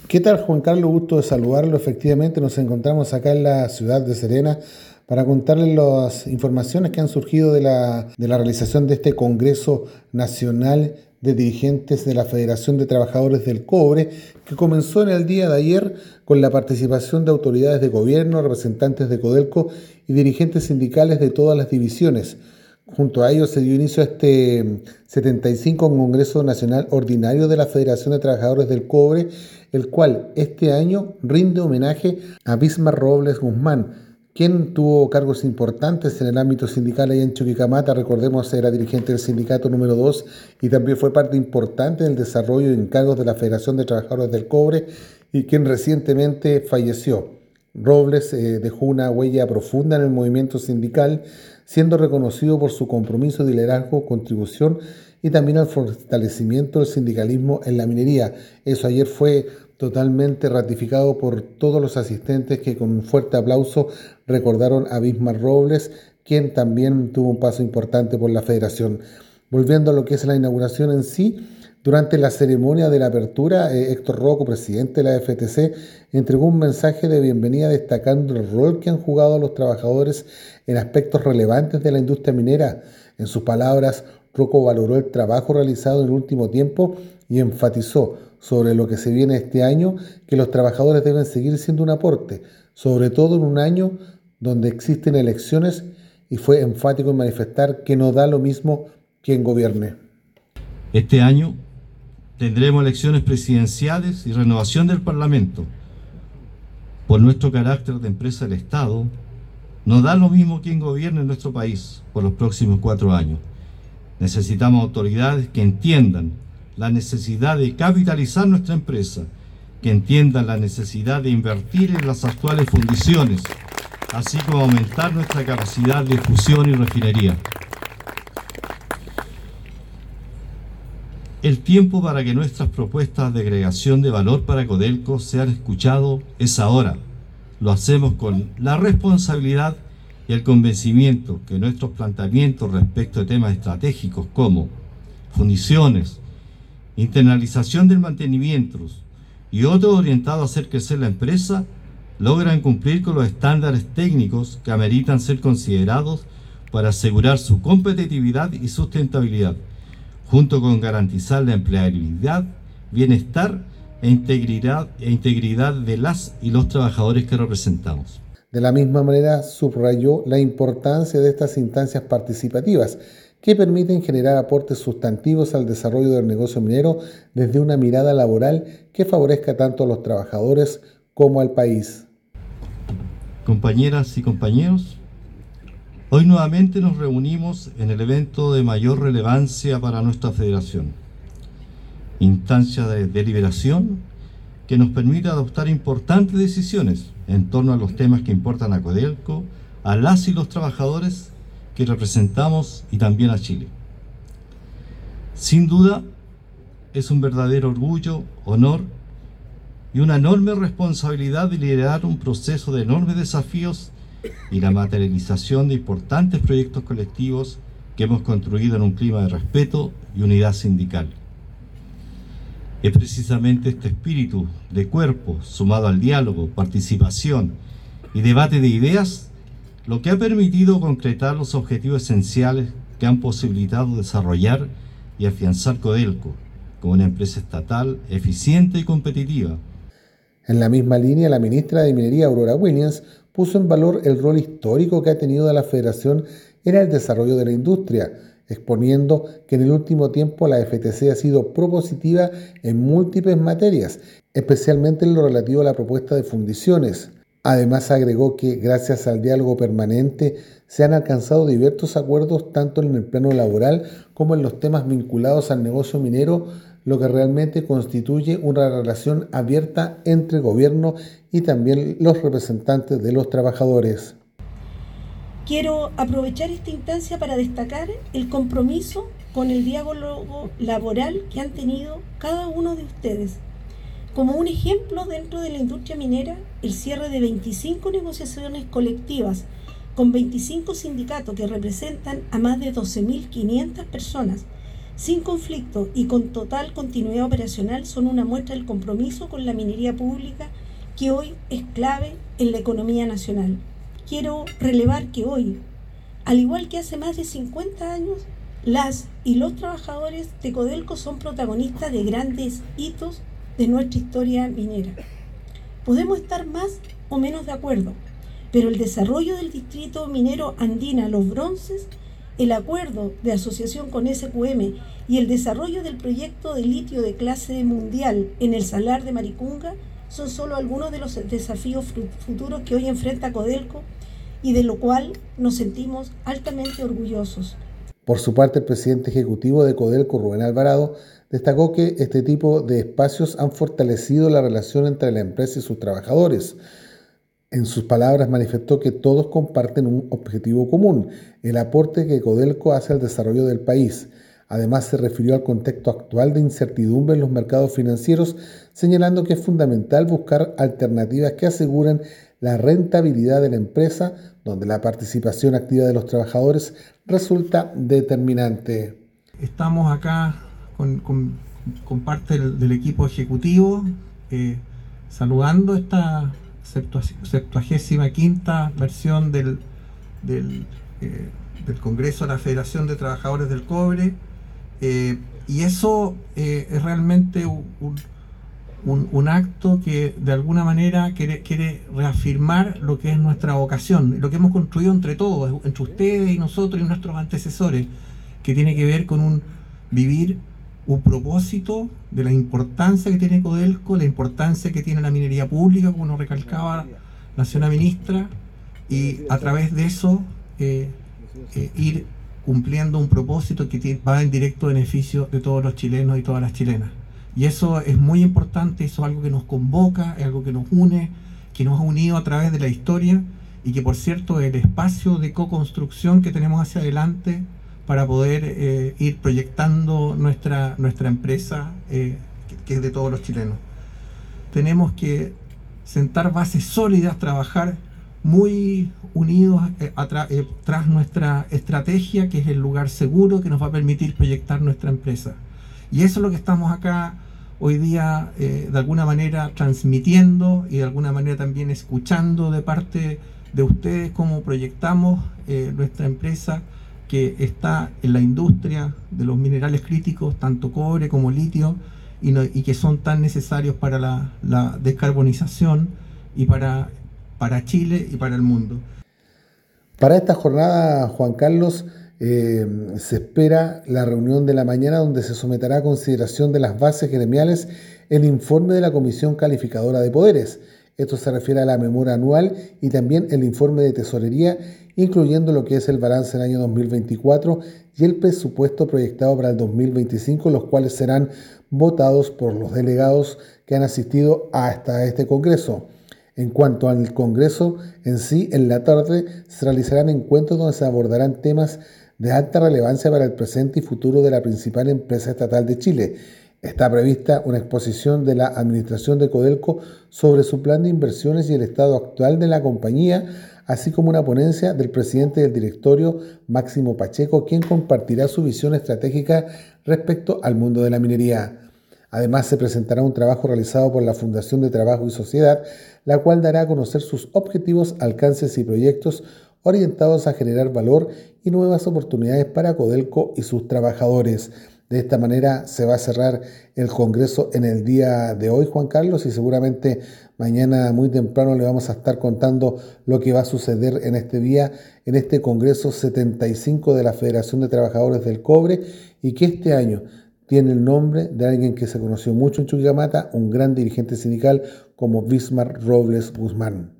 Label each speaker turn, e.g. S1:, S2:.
S1: ¿Qué tal, Juan Carlos? Gusto de saludarlo. Efectivamente, nos encontramos acá en la ciudad de Serena para contarles las informaciones que han surgido de la realización de este Congreso Nacional de Dirigentes de la Federación de Trabajadores del Cobre, que comenzó en el día de ayer con la participación de autoridades de gobierno, representantes de Codelco y dirigentes sindicales de todas las divisiones. Junto a ellos se dio inicio a este 75 Congreso Nacional Ordinario de la Federación de Trabajadores del Cobre, el cual este año rinde homenaje a Bismarck Robles Guzmán, quien tuvo cargos importantes en el ámbito sindical allá en Chuquicamata. Recordemos, era dirigente del sindicato número 2 y también fue parte importante del desarrollo y encargos de la Federación de Trabajadores del Cobre, y quien recientemente falleció. Robles dejó una huella profunda en el movimiento sindical, siendo reconocido por su compromiso de liderazgo, contribución y también al fortalecimiento del sindicalismo en la minería. Eso ayer fue totalmente ratificado por todos los asistentes, que con un fuerte aplauso recordaron a Bismarck Robles, quien también tuvo un paso importante por la federación. Volviendo a lo que es la inauguración en sí, durante la ceremonia de la apertura, Héctor Rocco, presidente de la FTC, entregó un mensaje de bienvenida destacando el rol que han jugado los trabajadores en aspectos relevantes de la industria minera. En sus palabras, Rocco valoró el trabajo realizado en el último tiempo y enfatizó sobre lo que se viene este año, que los trabajadores deben seguir siendo un aporte, sobre todo en un año donde existen elecciones, y fue enfático en manifestar que no da lo mismo quien gobierne.
S2: Este año tendremos elecciones presidenciales y renovación del Parlamento. Por nuestro carácter de empresa del Estado, no da lo mismo quien gobierne en nuestro país por los próximos 4 años. Necesitamos autoridades que entiendan la necesidad de capitalizar nuestra empresa, que entiendan la necesidad de invertir en las actuales fundiciones, así como aumentar nuestra capacidad de fusión y refinería. El tiempo para que nuestras propuestas de agregación de valor para Codelco sean escuchadas es ahora. Lo hacemos con la responsabilidad y el convencimiento que nuestros planteamientos respecto de temas estratégicos como fundiciones, internalización del mantenimiento y otros orientados a hacer crecer la empresa logran cumplir con los estándares técnicos que ameritan ser considerados para asegurar su competitividad y sustentabilidad, junto con garantizar la empleabilidad, bienestar e integridad de las y los trabajadores que representamos.
S1: De la misma manera, subrayó la importancia de estas instancias participativas, que permiten generar aportes sustantivos al desarrollo del negocio minero desde una mirada laboral que favorezca tanto a los trabajadores como al país.
S2: Compañeras y compañeros, hoy nuevamente nos reunimos en el evento de mayor relevancia para nuestra federación, instancia de deliberación que nos permite adoptar importantes decisiones en torno a los temas que importan a Codelco, a las y los trabajadores que representamos y también a Chile. Sin duda, es un verdadero orgullo, honor y una enorme responsabilidad de liderar un proceso de enormes desafíos y la materialización de importantes proyectos colectivos que hemos construido en un clima de respeto y unidad sindical. Es precisamente este espíritu de cuerpo, sumado al diálogo, participación y debate de ideas, lo que ha permitido concretar los objetivos esenciales que han posibilitado desarrollar y afianzar Codelco como una empresa estatal eficiente y competitiva.
S1: En la misma línea, la ministra de Minería, Aurora Williams, puso en valor el rol histórico que ha tenido la Federación en el desarrollo de la industria, exponiendo que en el último tiempo la FTC ha sido propositiva en múltiples materias, especialmente en lo relativo a la propuesta de fundiciones. Además, agregó que gracias al diálogo permanente se han alcanzado diversos acuerdos tanto en el plano laboral como en los temas vinculados al negocio minero, lo que realmente constituye una relación abierta entre el gobierno y también los representantes de los trabajadores.
S3: Quiero aprovechar esta instancia para destacar el compromiso con el diálogo laboral que han tenido cada uno de ustedes. Como un ejemplo, dentro de la industria minera, el cierre de 25 negociaciones colectivas con 25 sindicatos que representan a más de 12.500 personas, sin conflicto y con total continuidad operacional son una muestra del compromiso con la minería pública que hoy es clave en la economía nacional. Quiero relevar que hoy, al igual que hace más de 50 años, las y los trabajadores de Codelco son protagonistas de grandes hitos de nuestra historia minera. Podemos estar más o menos de acuerdo, pero el desarrollo del distrito minero Andina Los Bronces, el acuerdo de asociación con SQM y el desarrollo del proyecto de litio de clase mundial en el Salar de Maricunga son solo algunos de los desafíos futuros que hoy enfrenta Codelco y de lo cual nos sentimos altamente orgullosos.
S1: Por su parte, el presidente ejecutivo de Codelco, Rubén Alvarado, destacó que este tipo de espacios han fortalecido la relación entre la empresa y sus trabajadores. En sus palabras manifestó que todos comparten un objetivo común, el aporte que Codelco hace al desarrollo del país. Además, se refirió al contexto actual de incertidumbre en los mercados financieros, señalando que es fundamental buscar alternativas que aseguren la rentabilidad de la empresa, donde la participación activa de los trabajadores resulta determinante.
S4: Estamos acá con parte del equipo ejecutivo, saludando esta 75ª versión del Congreso de la Federación de Trabajadores del Cobre, y eso es realmente un acto que de alguna manera quiere reafirmar lo que es nuestra vocación, lo que hemos construido entre todos, entre ustedes y nosotros y nuestros antecesores, que tiene que ver con vivir un propósito de la importancia que tiene Codelco, la importancia que tiene la minería pública, como nos recalcaba la señora ministra, y a través de eso ir cumpliendo un propósito que va en directo beneficio de todos los chilenos y todas las chilenas. Y eso es muy importante, eso es algo que nos convoca, es algo que nos une, que nos ha unido a través de la historia, y que, por cierto, el espacio de co-construcción que tenemos hacia adelante para poder ir proyectando nuestra empresa, que es de todos los chilenos. Tenemos que sentar bases sólidas, trabajar muy unidos tras nuestra estrategia, que es el lugar seguro que nos va a permitir proyectar nuestra empresa. Y eso es lo que estamos acá hoy día de alguna manera transmitiendo y de alguna manera también escuchando de parte de ustedes cómo proyectamos nuestra empresa, que está en la industria de los minerales críticos, tanto cobre como litio, y que son tan necesarios para la descarbonización y para Chile y para el mundo.
S1: Para esta jornada, Juan Carlos, se espera la reunión de la mañana, donde se someterá a consideración de las bases gremiales el informe de la Comisión Calificadora de Poderes. Esto se refiere a la memoria anual y también el informe de tesorería, incluyendo lo que es el balance del año 2024 y el presupuesto proyectado para el 2025, los cuales serán votados por los delegados que han asistido hasta este Congreso. En cuanto al Congreso en sí, en la tarde se realizarán encuentros donde se abordarán temas de alta relevancia para el presente y futuro de la principal empresa estatal de Chile. Está prevista una exposición de la administración de Codelco sobre su plan de inversiones y el estado actual de la compañía, así como una ponencia del presidente del directorio, Máximo Pacheco, quien compartirá su visión estratégica respecto al mundo de la minería. Además, se presentará un trabajo realizado por la Fundación de Trabajo y Sociedad, la cual dará a conocer sus objetivos, alcances y proyectos orientados a generar valor y nuevas oportunidades para Codelco y sus trabajadores. De esta manera se va a cerrar el Congreso en el día de hoy, Juan Carlos, y seguramente mañana muy temprano le vamos a estar contando lo que va a suceder en este día, en este Congreso 75 de la Federación de Trabajadores del Cobre, y que este año tiene el nombre de alguien que se conoció mucho en Chuquicamata, un gran dirigente sindical como Bismarck Robles Guzmán.